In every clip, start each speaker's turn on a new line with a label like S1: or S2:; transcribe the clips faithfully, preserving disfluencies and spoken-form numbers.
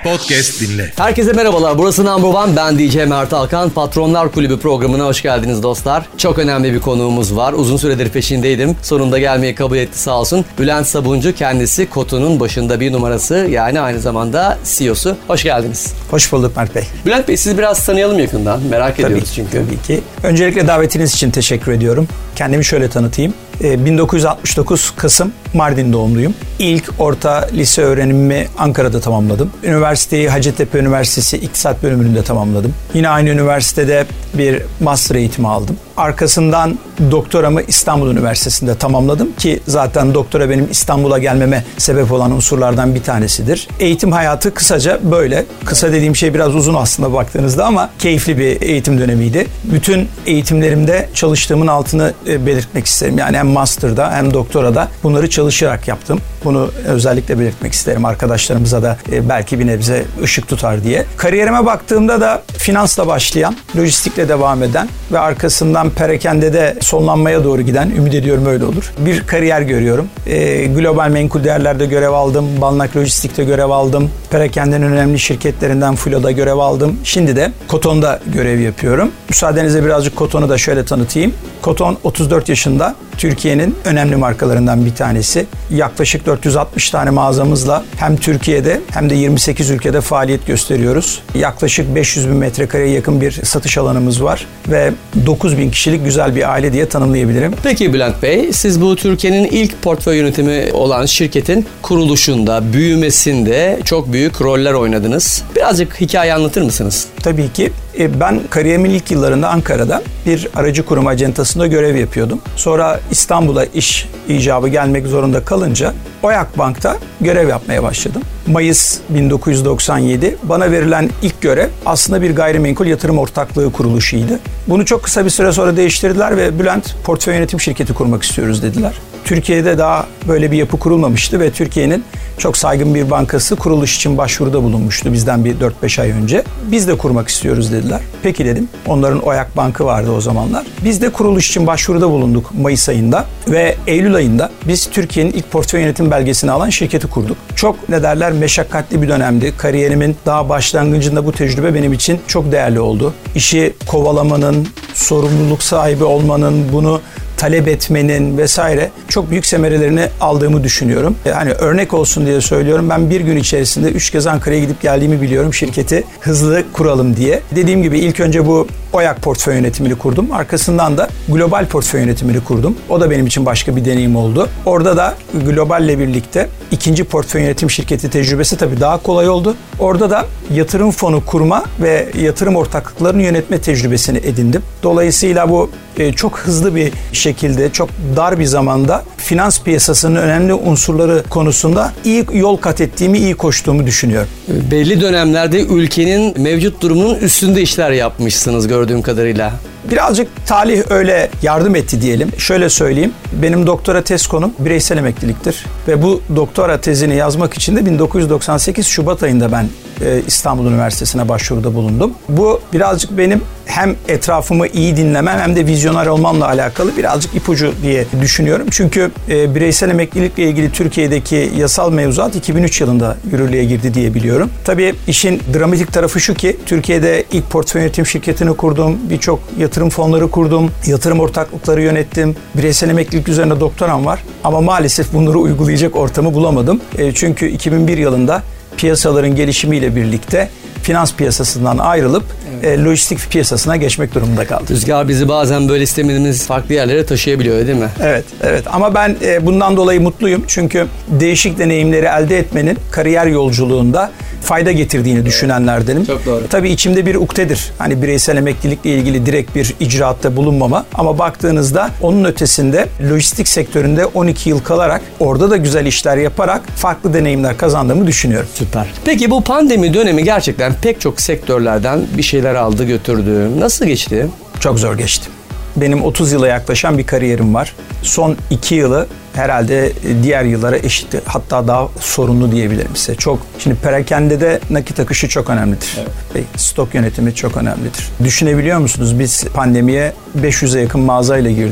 S1: Podcast dinle.
S2: Herkese merhabalar. Burası Number One. Ben D J Mert Alkan. Patronlar Kulübü programına hoş geldiniz dostlar. Çok önemli bir konuğumuz var. Uzun süredir peşindeydim. Sonunda gelmeyi kabul etti sağ olsun. Bülent Sabuncu, kendisi Koto'nun başında bir numarası. Yani aynı zamanda C E O'su. Hoş geldiniz.
S3: Hoş bulduk Mert Bey.
S2: Bülent Bey, sizi biraz tanıyalım yakından. Merak
S3: tabii,
S2: ediyoruz çünkü.
S3: Tabii ki. Öncelikle davetiniz için teşekkür ediyorum. Kendimi şöyle tanıtayım. bin dokuz yüz altmış dokuz Kasım Mardin doğumluyum. İlk orta lise öğrenimimi Ankara'da tamamladım. Üniversiteyi Hacettepe Üniversitesi İktisat bölümünde tamamladım. Yine aynı üniversitede bir master eğitimi aldım. Arkasından doktoramı İstanbul Üniversitesi'nde tamamladım ki zaten doktora benim İstanbul'a gelmeme sebep olan unsurlardan bir tanesidir. Eğitim hayatı kısaca böyle. Kısa dediğim şey biraz uzun aslında baktığınızda ama keyifli bir eğitim dönemiydi. Bütün eğitimlerimde çalıştığımın altını belirtmek isterim. Yani hem master'da hem doktorada bunları çalışarak yaptım. Bunu özellikle belirtmek isterim. Arkadaşlarımıza da belki bir nebze ışık tutar diye. Kariyerime baktığımda da finansla başlayan, lojistikle devam eden ve arkasından perakende de sonlanmaya doğru giden, ümit ediyorum öyle olur, bir kariyer görüyorum. E, global menkul değerlerde görev aldım. Balnak Lojistik'te görev aldım. Perakende'nin önemli şirketlerinden Filo'da görev aldım. Şimdi de Koton'da görev yapıyorum. Müsaadenizle birazcık Koton'u da şöyle tanıtayım. Koton otuz dört yaşında. Türkiye'nin önemli markalarından bir tanesi. Yaklaşık dört yüz altmış tane mağazamızla hem Türkiye'de hem de yirmi sekiz ülkede faaliyet gösteriyoruz. Yaklaşık beş yüz bin metrekareye yakın bir satış alanımız var ve dokuz bin kişilik güzel bir aile diye tanımlayabilirim.
S2: Peki Bülent Bey, siz bu Türkiye'nin ilk portföy yönetimi olan şirketin kuruluşunda, büyümesinde çok büyük roller oynadınız. Birazcık hikaye anlatır mısınız?
S3: Tabii ki. Ben kariyerimin ilk yıllarında Ankara'da bir aracı kurum acentasında görev yapıyordum. Sonra İstanbul'a iş icabı gelmek zorunda kalınca Oyak Bank'ta görev yapmaya başladım. Mayıs bin dokuz yüz doksan yedi bana verilen ilk görev aslında bir gayrimenkul yatırım ortaklığı kuruluşuydu. Bunu çok kısa bir süre sonra değiştirdiler ve Bülent, portföy yönetim şirketi kurmak istiyoruz dediler. Türkiye'de daha böyle bir yapı kurulmamıştı ve Türkiye'nin çok saygın bir bankası kuruluş için başvuruda bulunmuştu bizden bir dört beş ay önce. Biz de kurmak istiyoruz dediler. Peki dedim. Onların Oyak Bankı vardı o zamanlar. Biz de kuruluş için başvuruda bulunduk Mayıs ayında ve Eylül ayında biz Türkiye'nin ilk portföy yönetim belgesini alan şirketi kurduk. Çok ne derler meşakkatli bir dönemdi. Kariyerimin daha başlangıcında bu tecrübe benim için çok değerli oldu. İşi kovalamanın, sorumluluk sahibi olmanın, bunu talep etmenin vesaire çok büyük semerelerini aldığımı düşünüyorum. Hani örnek olsun diye söylüyorum. Ben bir gün içerisinde üç kez Ankara'ya gidip geldiğimi biliyorum şirketi hızlı kuralım diye. Dediğim gibi ilk önce bu Oyak portföy yönetimini kurdum. Arkasından da global portföy yönetimini kurdum. O da benim için başka bir deneyim oldu. Orada da globalle birlikte ikinci portföy yönetim şirketi tecrübesi tabii daha kolay oldu. Orada da yatırım fonu kurma ve yatırım ortaklıklarını yönetme tecrübesini edindim. Dolayısıyla bu çok hızlı bir şekilde, çok dar bir zamanda finans piyasasının önemli unsurları konusunda iyi yol kat ettiğimi, iyi koştuğumu düşünüyorum.
S2: Belli dönemlerde ülkenin mevcut durumunun üstünde işler yapmışsınız gördüğüm kadarıyla.
S3: Birazcık talih öyle yardım etti diyelim. Şöyle söyleyeyim, benim doktora tez konum bireysel emekliliktir. Ve bu doktora tezini yazmak için de bin dokuz yüz doksan sekiz Şubat ayında ben İstanbul Üniversitesi'ne başvuruda bulundum. Bu birazcık benim hem etrafımı iyi dinlemem hem de vizyoner olmamla alakalı birazcık ipucu diye düşünüyorum. Çünkü e, bireysel emeklilikle ilgili Türkiye'deki yasal mevzuat iki bin üç yılında yürürlüğe girdi diye biliyorum. Tabii işin dramatik tarafı şu ki Türkiye'de ilk portföy yönetim şirketini kurdum. Birçok yatırım fonları kurdum. Yatırım ortaklıkları yönettim. Bireysel emeklilik üzerine doktoram var. Ama maalesef bunları uygulayacak ortamı bulamadım. E, çünkü iki bin bir yılında piyasaların gelişimiyle birlikte finans piyasasından ayrılıp evet. e, lojistik piyasasına geçmek durumunda kaldım.
S2: Rüzgar bizi bazen böyle istemediğimiz farklı yerlere taşıyabiliyor değil mi?
S3: Evet, evet. Ama ben e, bundan dolayı mutluyum. Çünkü değişik deneyimleri elde etmenin kariyer yolculuğunda fayda getirdiğini düşünenlerdenim.
S2: Çok doğru.
S3: Tabii içimde bir ukdedir. Hani bireysel emeklilikle ilgili direkt bir icraatta bulunmama. Ama baktığınızda onun ötesinde lojistik sektöründe on iki yıl kalarak orada da güzel işler yaparak farklı deneyimler kazandığımı düşünüyorum.
S2: Süper. Peki bu pandemi dönemi gerçekten pek çok sektörlerden bir şeyler aldı götürdü. Nasıl geçti?
S3: Çok zor geçti. Benim otuz yıla yaklaşan bir kariyerim var. Son iki yılı herhalde diğer yıllara eşit, hatta daha sorunlu diyebilirim size. Çok, şimdi perakendede nakit akışı çok önemlidir. Evet. Stok yönetimi çok önemlidir. Düşünebiliyor musunuz? Biz pandemiye beş yüze yakın mağazayla girdik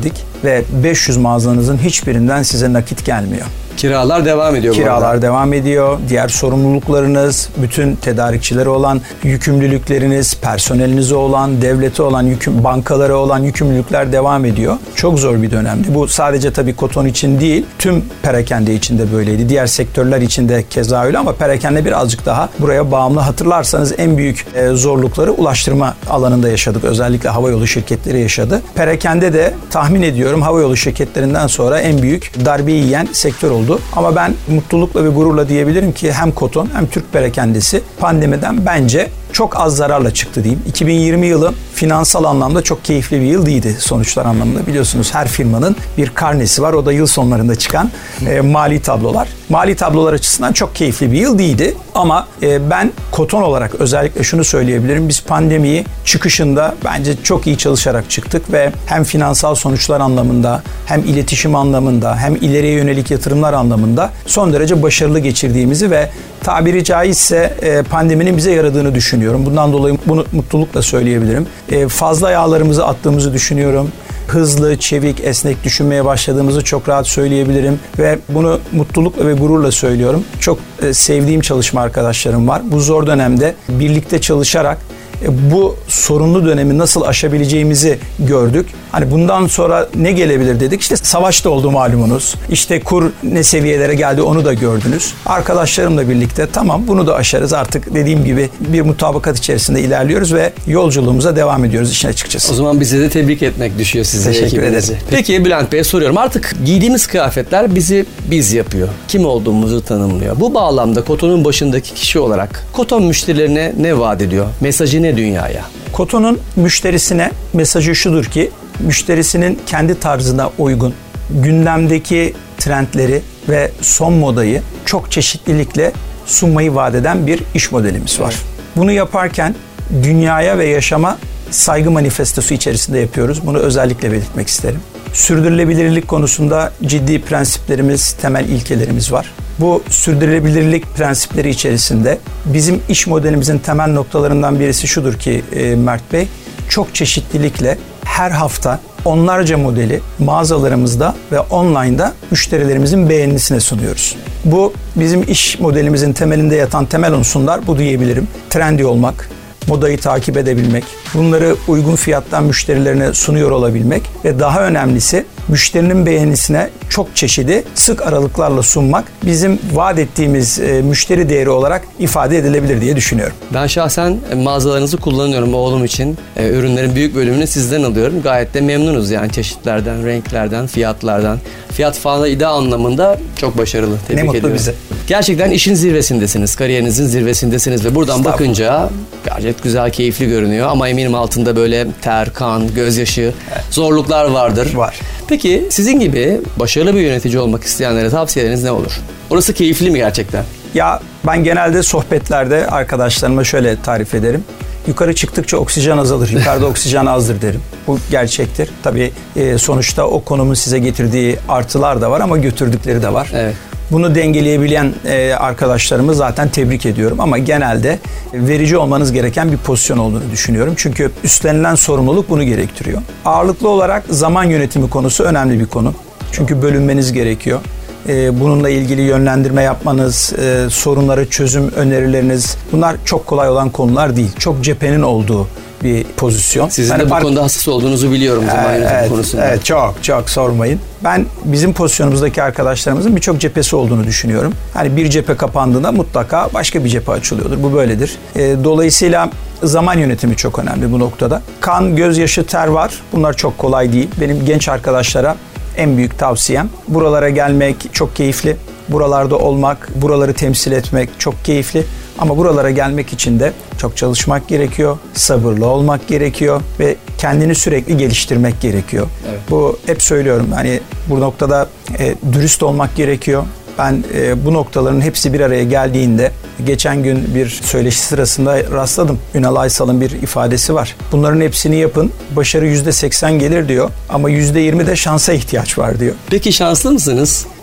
S3: ve beş yüz mağazanızın hiçbirinden size nakit gelmiyor.
S2: Kiralar devam ediyor.
S3: Kiralar devam ediyor. Diğer sorumluluklarınız, bütün tedarikçilere olan yükümlülükleriniz, personelinize olan, devlete olan, yüküm, bankalara olan yükümlülükler devam ediyor. Çok zor bir dönemdi. Bu sadece tabii koton için değil, tüm perakende için de böyleydi. Diğer sektörler için de keza öyle ama perakende birazcık daha buraya bağımlı. Hatırlarsanız en büyük e, zorlukları ulaştırma alanında yaşadık. Özellikle havayolu şirketleri yaşadı. Perakende de tahmin ediyorum havayolu şirketlerinden sonra en büyük darbeyi yiyen sektör oldu. Ama ben mutlulukla ve gururla diyebilirim ki hem koton hem Türk perakendesi pandemiden bence çok az zararla çıktı diyeyim. iki bin yirmi yılı finansal anlamda çok keyifli bir yıl değildi sonuçlar anlamında. Biliyorsunuz her firmanın bir karnesi var. O da yıl sonlarında çıkan e, mali tablolar. Mali tablolar açısından çok keyifli bir yıl değildi. Ama e, ben koton olarak özellikle şunu söyleyebilirim. Biz pandemiyi çıkışında bence çok iyi çalışarak çıktık ve hem finansal sonuçlar anlamında hem iletişim anlamında hem ileriye yönelik yatırımlar anlamında son derece başarılı geçirdiğimizi ve tabiri caizse e, pandeminin bize yaradığını düşünüyorum. Bundan dolayı bunu mutlulukla söyleyebilirim. E, fazla yağlarımızı attığımızı düşünüyorum. Hızlı, çevik, esnek düşünmeye başladığımızı çok rahat söyleyebilirim ve bunu mutlulukla ve gururla söylüyorum. Çok e, sevdiğim çalışma arkadaşlarım var. Bu zor dönemde birlikte çalışarak e, bu sorunlu dönemi nasıl aşabileceğimizi gördük. Hani bundan sonra ne gelebilir dedik. İşte savaş da oldu malumunuz. İşte kur ne seviyelere geldi onu da gördünüz. Arkadaşlarımla birlikte tamam bunu da aşarız. Artık dediğim gibi bir mutabakat içerisinde ilerliyoruz ve yolculuğumuza devam ediyoruz işin açıkçası.
S2: O zaman bize de tebrik etmek düşüyor size.
S3: Teşekkür ederiz.
S2: Peki Bülent Bey'e soruyorum. Artık giydiğimiz kıyafetler bizi biz yapıyor. Kim olduğumuzu tanımlıyor. Bu bağlamda kotonun başındaki kişi olarak koton müşterilerine ne vaat ediyor? Mesajı ne dünyaya?
S3: Kotonun müşterisine mesajı şudur ki müşterisinin kendi tarzına uygun, gündemdeki trendleri ve son modayı çok çeşitlilikle sunmayı vaat eden bir iş modelimiz var. Bunu yaparken dünyaya ve yaşama saygı manifestosu içerisinde yapıyoruz. Bunu özellikle belirtmek isterim. Sürdürülebilirlik konusunda ciddi prensiplerimiz, temel ilkelerimiz var. Bu sürdürülebilirlik prensipleri içerisinde bizim iş modelimizin temel noktalarından birisi şudur ki e, Mert Bey, çok çeşitlilikle her hafta onlarca modeli mağazalarımızda ve online'da müşterilerimizin beğenisine sunuyoruz. Bu bizim iş modelimizin temelinde yatan temel unsurlar bu diyebilirim. Trendy olmak, modayı takip edebilmek, bunları uygun fiyattan müşterilerine sunuyor olabilmek ve daha önemlisi müşterinin beğenisine çok çeşidi sık aralıklarla sunmak bizim vaat ettiğimiz e, müşteri değeri olarak ifade edilebilir diye düşünüyorum.
S2: Ben şahsen mağazalarınızı kullanıyorum oğlum için. E, ürünlerin büyük bölümünü sizden alıyorum. Gayet de memnunuz yani çeşitlerden, renklerden, fiyatlardan. Fiyat falan iddia anlamında çok başarılı. Tebrik
S3: ne mutlu
S2: ediyorum.
S3: bize.
S2: Gerçekten işin zirvesindesiniz, kariyerinizin zirvesindesiniz ve buradan bakınca gayet güzel, keyifli görünüyor ama eminim altında böyle ter, kan, gözyaşı, evet. zorluklar vardır.
S3: Var.
S2: Peki sizin gibi başarılı bir yönetici olmak isteyenlere tavsiyeleriniz ne olur? Orası keyifli mi gerçekten?
S3: Ya ben genelde sohbetlerde arkadaşlarıma şöyle tarif ederim. Yukarı çıktıkça oksijen azalır, yukarıda oksijen azdır derim. Bu gerçektir. Tabii e, sonuçta o konumun size getirdiği artılar da var ama götürdükleri de var.
S2: Evet.
S3: Bunu dengeleyebilen e, arkadaşlarımı zaten tebrik ediyorum ama genelde verici olmanız gereken bir pozisyon olduğunu düşünüyorum. Çünkü üstlenilen sorumluluk bunu gerektiriyor. Ağırlıklı olarak zaman yönetimi konusu önemli bir konu. Çünkü bölünmeniz gerekiyor. E, bununla ilgili yönlendirme yapmanız, e, sorunlara çözüm önerileriniz bunlar çok kolay olan konular değil. Çok cephenin olduğu bir pozisyon.
S2: Sizin
S3: yani
S2: de bu
S3: fark...
S2: konuda hassas olduğunuzu biliyorum zaman
S3: evet,
S2: yönetimi
S3: evet,
S2: konusunda.
S3: Evet, çok çok sormayın. Ben bizim pozisyonumuzdaki arkadaşlarımızın birçok cephesi olduğunu düşünüyorum. Hani bir cephe kapandığında mutlaka başka bir cephe açılıyordur. Bu böyledir. E, dolayısıyla zaman yönetimi çok önemli bu noktada. Kan, gözyaşı, ter var. Bunlar çok kolay değil. Benim genç arkadaşlara en büyük tavsiyem buralara gelmek çok keyifli. Buralarda olmak, buraları temsil etmek çok keyifli. Ama buralara gelmek için de çok çalışmak gerekiyor, sabırlı olmak gerekiyor ve kendini sürekli geliştirmek gerekiyor. Evet. Bu hep söylüyorum. Hani bu noktada e, dürüst olmak gerekiyor. Ben e, bu noktaların hepsi bir araya geldiğinde geçen gün bir söyleşi sırasında rastladım. Ünal Aysal'ın bir ifadesi var. Bunların hepsini yapın. Başarı yüzde seksen gelir diyor ama yüzde yirmi de şansa ihtiyaç var diyor.
S2: Peki şanslı mısınız?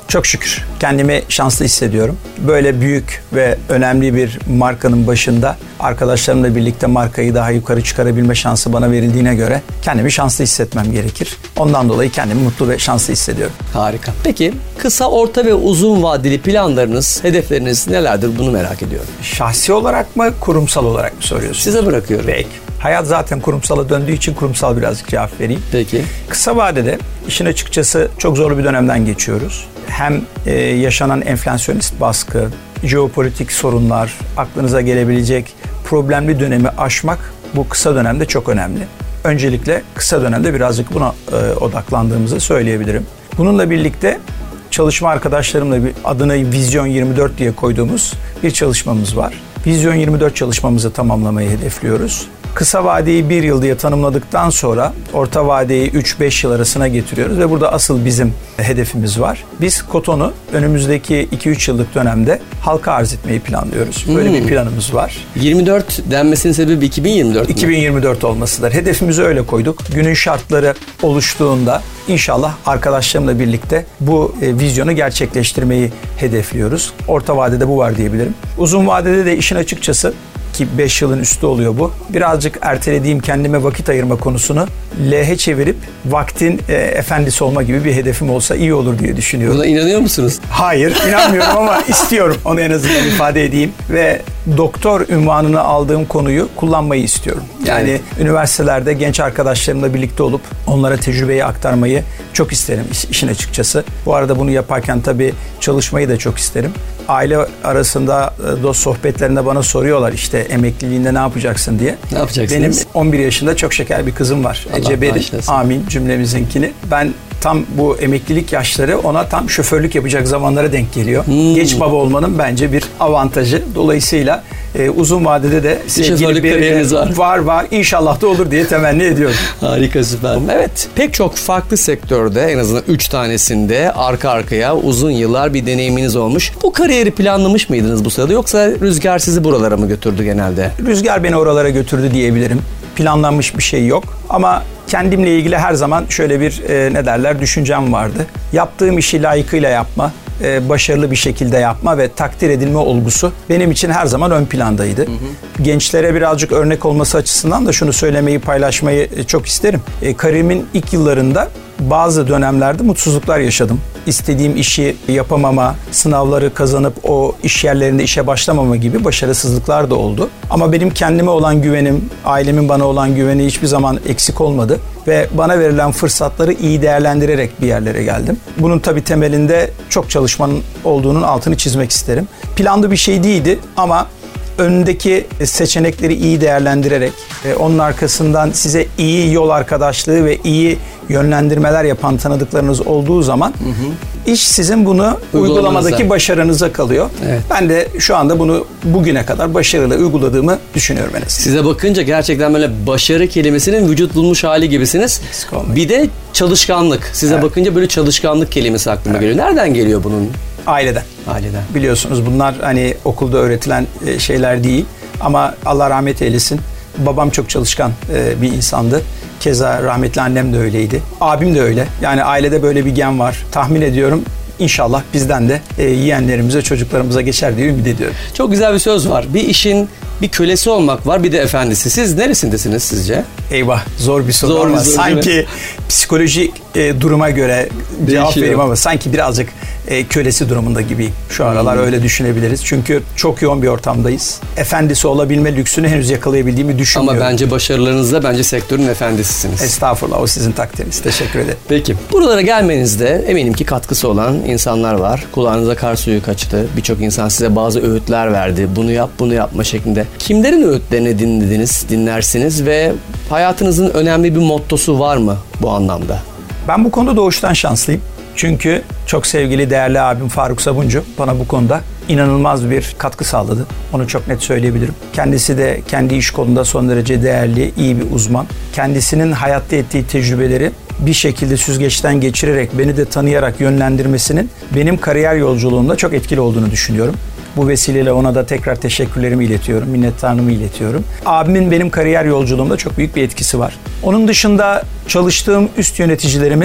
S3: Çok şükür. Kendimi şanslı hissediyorum. Böyle büyük ve önemli bir markanın başında arkadaşlarımla birlikte markayı daha yukarı çıkarabilme şansı bana verildiğine göre kendimi şanslı hissetmem gerekir. Ondan dolayı kendimi mutlu ve şanslı hissediyorum.
S2: Harika. Peki kısa, orta ve uzun vadeli planlarınız, hedefleriniz nelerdir? Bunu merak ediyorum.
S3: Şahsi olarak mı, kurumsal olarak mı soruyorsunuz?
S2: Size bırakıyorum.
S3: Peki. Hayat zaten kurumsala döndüğü için kurumsal birazcık cevap vereyim.
S2: Peki.
S3: Kısa vadede işin açıkçası çok zorlu bir dönemden geçiyoruz. Hem e, yaşanan enflasyonist baskı, jeopolitik sorunlar, aklınıza gelebilecek problemli dönemi aşmak bu kısa dönemde çok önemli. Öncelikle kısa dönemde birazcık buna e, odaklandığımızı söyleyebilirim. Bununla birlikte çalışma arkadaşlarımla bir adına Vizyon yirmi dört diye koyduğumuz bir çalışmamız var. Vizyon yirmi dört çalışmamızı tamamlamayı hedefliyoruz. Kısa vadeyi bir yıl diye tanımladıktan sonra orta vadeyi üç beş yıl arasına getiriyoruz ve burada asıl bizim hedefimiz var. Biz Koton'u önümüzdeki iki üç yıllık dönemde halka arz etmeyi planlıyoruz. Böyle hmm. bir planımız var.
S2: yirmi dört denmesinin sebebi iki bin yirmi dört mü?
S3: iki bin yirmi dört olmasıdır. Hedefimizi öyle koyduk. Günün şartları oluştuğunda İnşallah arkadaşlarımla birlikte bu e, vizyonu gerçekleştirmeyi hedefliyoruz. Orta vadede bu var diyebilirim. Uzun vadede de işin açıkçası ki beş yılın üstü oluyor bu. Birazcık ertelediğim kendime vakit ayırma konusunu L'ye çevirip vaktin e, efendisi olma gibi bir hedefim olsa iyi olur diye düşünüyorum.
S2: Buna inanıyor musunuz?
S3: Hayır, inanmıyorum ama istiyorum. Onu en azından ifade edeyim. Ve doktor unvanını aldığım konuyu kullanmayı istiyorum. Yani evet. Üniversitelerde genç arkadaşlarımla birlikte olup onlara tecrübeyi aktarmayı çok isterim işin açıkçası. Bu arada bunu yaparken tabii çalışmayı da çok isterim. Aile arasında dost sohbetlerinde bana soruyorlar işte emekliliğinde ne yapacaksın diye.
S2: Ne yapacaksınız?
S3: Benim on bir yaşında çok şeker bir kızım var. Ece Beri. Amin cümlemizinkini. Ben tam bu emeklilik yaşları ona tam şoförlük yapacak zamanlara denk geliyor. Hmm. Geç baba olmanın bence bir avantajı. Dolayısıyla e, uzun vadede de sevgili bir var. var var. İnşallah da olur diye temenni ediyorum.
S2: Harika, süper. Evet, pek çok farklı sektörde en azından üç tanesinde arka arkaya uzun yıllar bir deneyiminiz olmuş. Bu kariyeri planlamış mıydınız bu sırada yoksa rüzgar sizi buralara mı götürdü genelde?
S3: Rüzgar beni oralara götürdü diyebilirim. Planlanmış bir şey yok ama kendimle ilgili her zaman şöyle bir e, ne derler düşüncem vardı. Yaptığım işi layıkıyla yapma, e, başarılı bir şekilde yapma ve takdir edilme olgusu benim için her zaman ön plandaydı. Hı hı. Gençlere birazcık örnek olması açısından da şunu söylemeyi, paylaşmayı e, çok isterim. E, kariyerimin ilk yıllarında bazı dönemlerde mutsuzluklar yaşadım. İstediğim işi yapamama, sınavları kazanıp o iş yerlerinde işe başlamama gibi başarısızlıklar da oldu. Ama benim kendime olan güvenim, ailemin bana olan güveni hiçbir zaman eksik olmadı. Ve bana verilen fırsatları iyi değerlendirerek bir yerlere geldim. Bunun tabii temelinde çok çalışmanın olduğunun altını çizmek isterim. Planlı bir şey değildi ama önündeki seçenekleri iyi değerlendirerek, onun arkasından size iyi yol arkadaşlığı ve iyi yönlendirmeler yapan tanıdıklarınız olduğu zaman hı hı. iş sizin bunu uygulamadaki başarınıza kalıyor. Evet. Ben de şu anda bunu bugüne kadar başarılı uyguladığımı düşünüyorum en azından.
S2: Size bakınca gerçekten böyle başarı kelimesinin vücut bulmuş hali gibisiniz. Bir de çalışkanlık. Size evet. bakınca böyle çalışkanlık kelimesi aklıma evet. geliyor. Nereden geliyor bunun?
S3: Aileden.
S2: Aileden.
S3: Biliyorsunuz bunlar hani okulda öğretilen şeyler değil ama Allah rahmet eylesin. Babam çok çalışkan bir insandı. Keza rahmetli annem de öyleydi. Abim de öyle. Yani ailede böyle bir gen var. Tahmin ediyorum İnşallah bizden de e, yeğenlerimize, çocuklarımıza geçer diye ümit ediyorum.
S2: Çok güzel bir söz var. Bir işin bir kölesi olmak var, bir de efendisi. Siz neresindesiniz sizce?
S3: Eyvah, zor bir soru
S2: zor
S3: ama
S2: bir soru
S3: sanki psikolojik e, duruma göre cevap Değişiyor. vereyim ama sanki birazcık e, kölesi durumunda gibiyim. Şu aralar hmm. öyle düşünebiliriz. Çünkü çok yoğun bir ortamdayız. Efendisi olabilme lüksünü henüz yakalayabildiğimi düşünmüyorum.
S2: Ama bence başarılarınızda bence sektörün efendisisiniz.
S3: Estağfurullah, o sizin takdiriniz. Teşekkür ederim.
S2: Peki. Buralara gelmenizde eminim ki katkısı olan insanlar var. Kulağınıza kar suyu kaçtı. Birçok insan size bazı öğütler verdi. Bunu yap, bunu yapma şeklinde. Kimlerin öğütlerini dinlediniz, dinlersiniz ve hayatınızın önemli bir mottosu var mı bu anlamda?
S3: Ben bu konuda doğuştan şanslıyım. Çünkü çok sevgili değerli abim Faruk Sabuncu bana bu konuda inanılmaz bir katkı sağladı. Onu çok net söyleyebilirim. Kendisi de kendi iş kolunda son derece değerli, iyi bir uzman. Kendisinin hayatta ettiği tecrübeleri bir şekilde süzgeçten geçirerek, beni de tanıyarak yönlendirmesinin benim kariyer yolculuğumda çok etkili olduğunu düşünüyorum. Bu vesileyle ona da tekrar teşekkürlerimi iletiyorum, minnettarlığımı iletiyorum. Abimin benim kariyer yolculuğumda çok büyük bir etkisi var. Onun dışında çalıştığım üst yöneticilerimin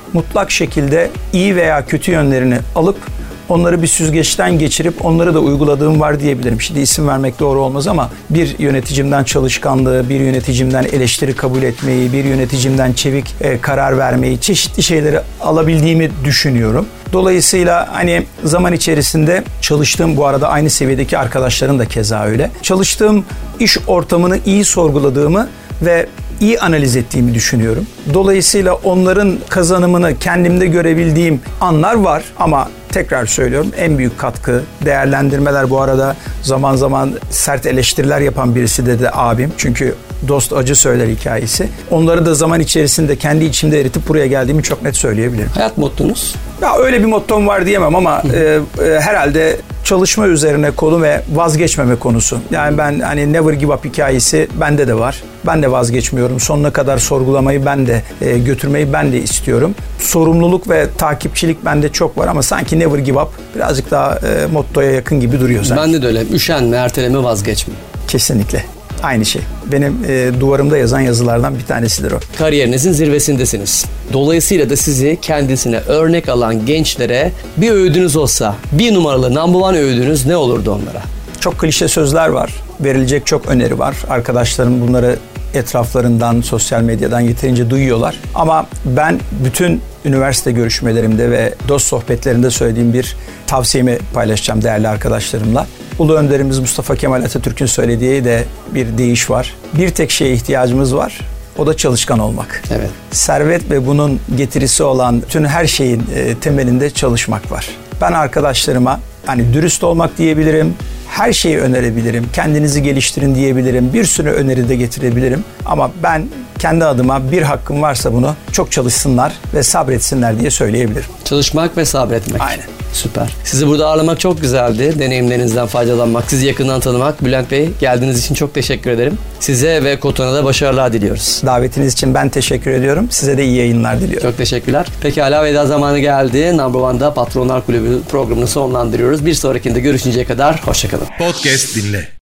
S3: mutlak şekilde iyi veya kötü yönlerini alıp onları bir süzgeçten geçirip onları da uyguladığım var diyebilirim. Şimdi isim vermek doğru olmaz ama bir yöneticimden çalışkanlığı, bir yöneticimden eleştiri kabul etmeyi, bir yöneticimden çevik e, karar vermeyi, çeşitli şeyleri alabildiğimi düşünüyorum. Dolayısıyla hani zaman içerisinde çalıştığım, bu arada aynı seviyedeki arkadaşların da keza öyle. Çalıştığım iş ortamını iyi sorguladığımı ve iyi analiz ettiğimi düşünüyorum. Dolayısıyla onların kazanımını kendimde görebildiğim anlar var ama tekrar söylüyorum, en büyük katkı, değerlendirmeler, bu arada zaman zaman sert eleştiriler yapan birisi de de abim. Çünkü dost acı söyler hikayesi. Onları da zaman içerisinde kendi içimde eritip buraya geldiğimi çok net söyleyebilirim.
S2: Hayat mottonuz?
S3: Ya öyle bir mottom var diyemem ama e, e, herhalde çalışma üzerine konu ve vazgeçmeme konusu. Yani ben hani never give up hikayesi bende de var. Ben de vazgeçmiyorum. Sonuna kadar sorgulamayı ben de e, götürmeyi ben de istiyorum. Sorumluluk ve takipçilik bende çok var ama sanki never give up birazcık daha e, mottoya yakın gibi duruyor sanki.
S2: Bende de öyle. Üşenme, erteleme, vazgeçme.
S3: Kesinlikle. Aynı şey. Benim e, duvarımda yazan yazılardan bir tanesidir o.
S2: Kariyerinizin zirvesindesiniz. Dolayısıyla da sizi kendisine örnek alan gençlere bir öğüdünüz olsa, bir numaralı number one öğüdünüz ne olurdu onlara?
S3: Çok klişe sözler var. Verilecek çok öneri var. Arkadaşlarım bunları etraflarından, sosyal medyadan yeterince duyuyorlar. Ama ben bütün üniversite görüşmelerimde ve dost sohbetlerinde söylediğim bir tavsiyemi paylaşacağım değerli arkadaşlarımla. Ulu önderimiz Mustafa Kemal Atatürk'ün söylediği de bir deyiş var. Bir tek şeye ihtiyacımız var. O da çalışkan olmak.
S2: Evet.
S3: Servet ve bunun getirisi olan tüm her şeyin e, temelinde çalışmak var. Ben arkadaşlarıma hani dürüst olmak diyebilirim, her şeyi önerebilirim, kendinizi geliştirin diyebilirim, bir sürü öneri de getirebilirim. Ama ben kendi adıma bir hakkım varsa bunu çok çalışsınlar ve sabretsinler diye söyleyebilirim.
S2: Çalışmak ve sabretmek.
S3: Aynen.
S2: Süper. Sizi burada ağırlamak çok güzeldi. Deneyimlerinizden faydalanmak, sizi yakından tanımak. Bülent Bey, geldiğiniz için çok teşekkür ederim. Size ve Koton'a da başarılar diliyoruz.
S3: Davetiniz için ben teşekkür ediyorum. Size de iyi yayınlar diliyorum.
S2: Çok teşekkürler. Pekala, veda zamanı geldi. Number One'da Patronlar Kulübü programını sonlandırıyoruz. Bir sonrakinde görüşünceye kadar hoşçakalın.
S1: Podcast dinle.